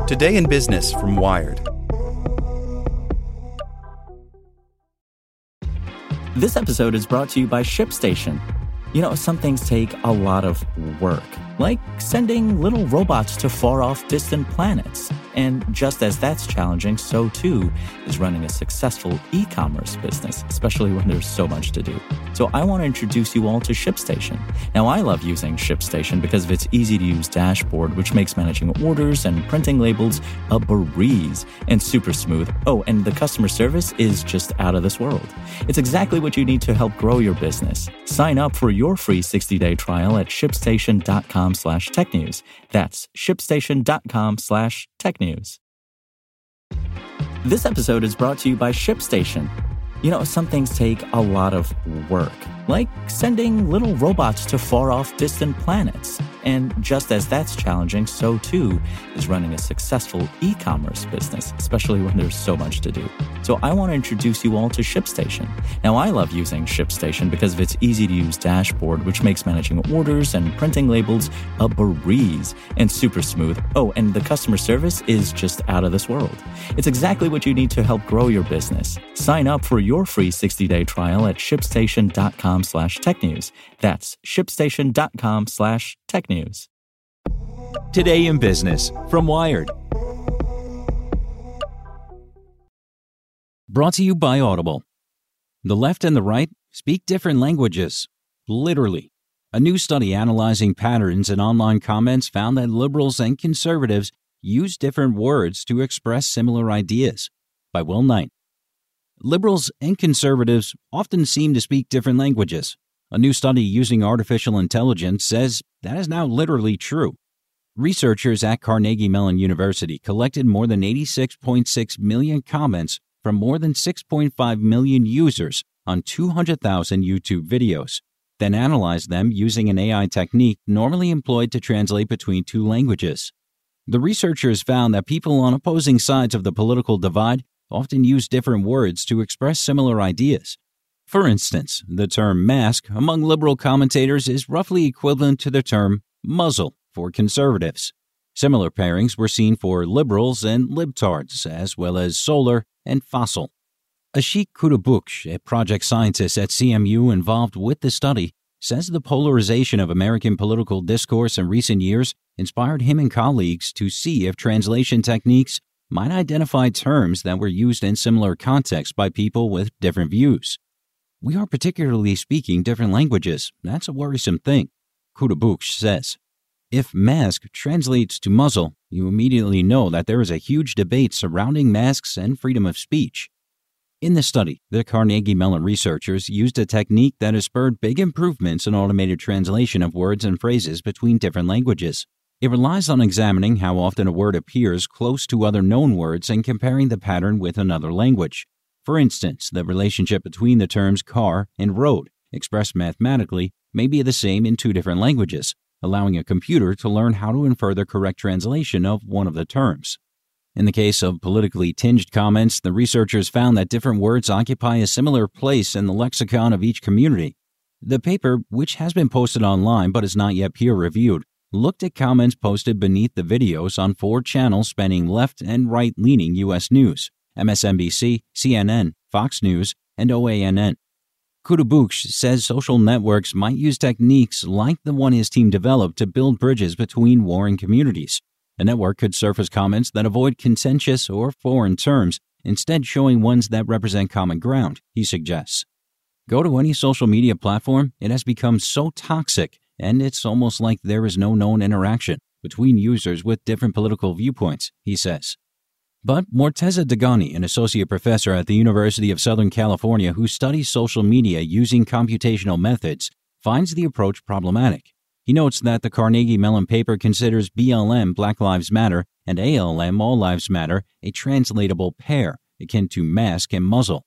Today in Business from Wired. This episode is brought to you by ShipStation. You know, some things take a lot of work, like sending little robots to far-off distant planets. And just as that's challenging, so too is running a successful e-commerce business, especially when there's so much to do. So I want to introduce you all to ShipStation. Now, I love using ShipStation because of its easy-to-use dashboard, which makes managing orders and printing labels a breeze and super smooth. Oh, and the customer service is just out of this world. It's exactly what you need to help grow your business. Sign up for your free 60-day trial at shipstation.com/technews. That's shipstation.com/technews. This episode is brought to you by ShipStation. You know, some things take a lot of work, like sending little robots to far-off distant planets. And just as that's challenging, so too is running a successful e-commerce business, especially when there's so much to do. So I want to introduce you all to ShipStation. Now, I love using ShipStation because of its easy-to-use dashboard, which makes managing orders and printing labels a breeze and super smooth. Oh, and the customer service is just out of this world. It's exactly what you need to help grow your business. Sign up for your free 60-day trial at shipstation.com/technews. That's shipstation.com/technews. Today in Business from Wired. Brought to you by Audible. The left and the right speak different languages. Literally. A new study analyzing patterns in online comments found that liberals and conservatives use different words to express similar ideas. By Will Knight. Liberals and conservatives often seem to speak different languages. A new study using artificial intelligence says that is now literally true. Researchers at Carnegie Mellon University collected more than 86.6 million comments from more than 6.5 million users on 200,000 YouTube videos, then analyzed them using an AI technique normally employed to translate between two languages. The researchers found that people on opposing sides of the political divide often use different words to express similar ideas. For instance, the term mask among liberal commentators is roughly equivalent to the term muzzle for conservatives. Similar pairings were seen for liberals and libtards, as well as solar and fossil. Ashik Kudabuksh, a project scientist at CMU involved with the study, says the polarization of American political discourse in recent years inspired him and colleagues to see if translation techniques might identify terms that were used in similar contexts by people with different views. We are particularly speaking different languages. That's a worrisome thing, Kudabuksh says. If mask translates to muzzle, you immediately know that there is a huge debate surrounding masks and freedom of speech. In the study, the Carnegie Mellon researchers used a technique that has spurred big improvements in automated translation of words and phrases between different languages. It relies on examining how often a word appears close to other known words and comparing the pattern with another language. For instance, the relationship between the terms car and road, expressed mathematically, may be the same in two different languages, allowing a computer to learn how to infer the correct translation of one of the terms. In the case of politically tinged comments, the researchers found that different words occupy a similar place in the lexicon of each community. The paper, which has been posted online but is not yet peer-reviewed, looked at comments posted beneath the videos on 4 channels spanning left and right-leaning U.S. news: MSNBC, CNN, Fox News, and OANN. Kudabuksh says social networks might use techniques like the one his team developed to build bridges between warring communities. A network could surface comments that avoid contentious or foreign terms, instead showing ones that represent common ground, he suggests. Go to any social media platform, it has become so toxic, and it's almost like there is no known interaction between users with different political viewpoints, he says. But Morteza Dagani, an associate professor at the University of Southern California who studies social media using computational methods, finds the approach problematic. He notes that the Carnegie Mellon paper considers BLM Black Lives Matter and ALM All Lives Matter a translatable pair, akin to mask and muzzle.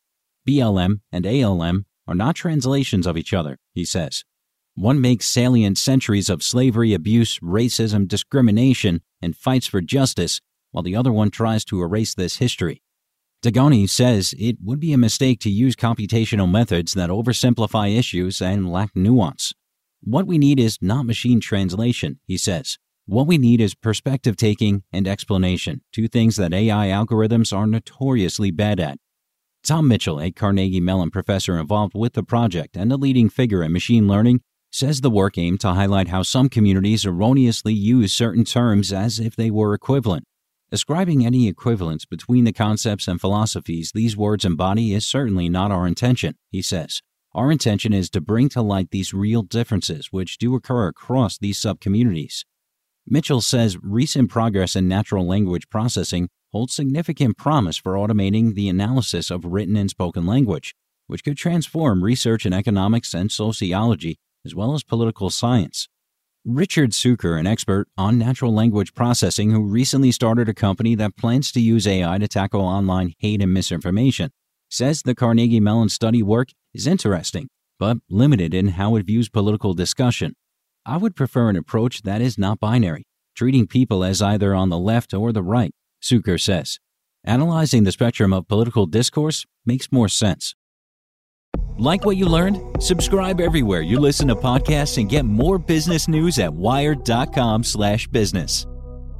BLM and ALM are not translations of each other, he says. One makes salient centuries of slavery, abuse, racism, discrimination, and fights for justice, while the other one tries to erase this history. Dagani says it would be a mistake to use computational methods that oversimplify issues and lack nuance. What we need is not machine translation, he says. What we need is perspective taking and explanation, two things that AI algorithms are notoriously bad at. Tom Mitchell, a Carnegie Mellon professor involved with the project and a leading figure in machine learning, says the work aimed to highlight how some communities erroneously use certain terms as if they were equivalent. Ascribing any equivalence between the concepts and philosophies these words embody is certainly not our intention, he says. Our intention is to bring to light these real differences which do occur across these subcommunities. Mitchell says recent progress in natural language processing holds significant promise for automating the analysis of written and spoken language, which could transform research in economics and sociology, as well as political science. Richard Suker, an expert on natural language processing who recently started a company that plans to use AI to tackle online hate and misinformation, says the Carnegie Mellon study work is interesting, but limited in how it views political discussion. I would prefer an approach that is not binary, treating people as either on the left or the right, Suker says. Analyzing the spectrum of political discourse makes more sense. Like what you learned? Subscribe everywhere you listen to podcasts and get more business news at wired.com/business.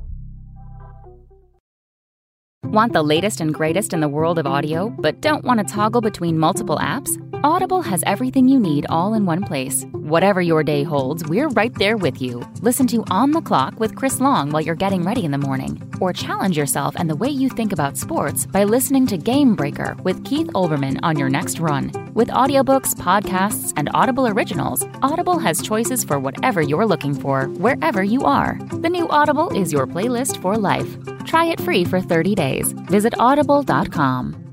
Want the latest and greatest in the world of audio, but don't want to toggle between multiple apps? Audible has everything you need all in one place. Whatever your day holds, we're right there with you. Listen to On the Clock with Chris Long while you're getting ready in the morning. Or challenge yourself and the way you think about sports by listening to Game Breaker with Keith Olbermann on your next run. With audiobooks, podcasts, and Audible originals, Audible has choices for whatever you're looking for, wherever you are. The new Audible is your playlist for life. Try it free for 30 days. Visit audible.com.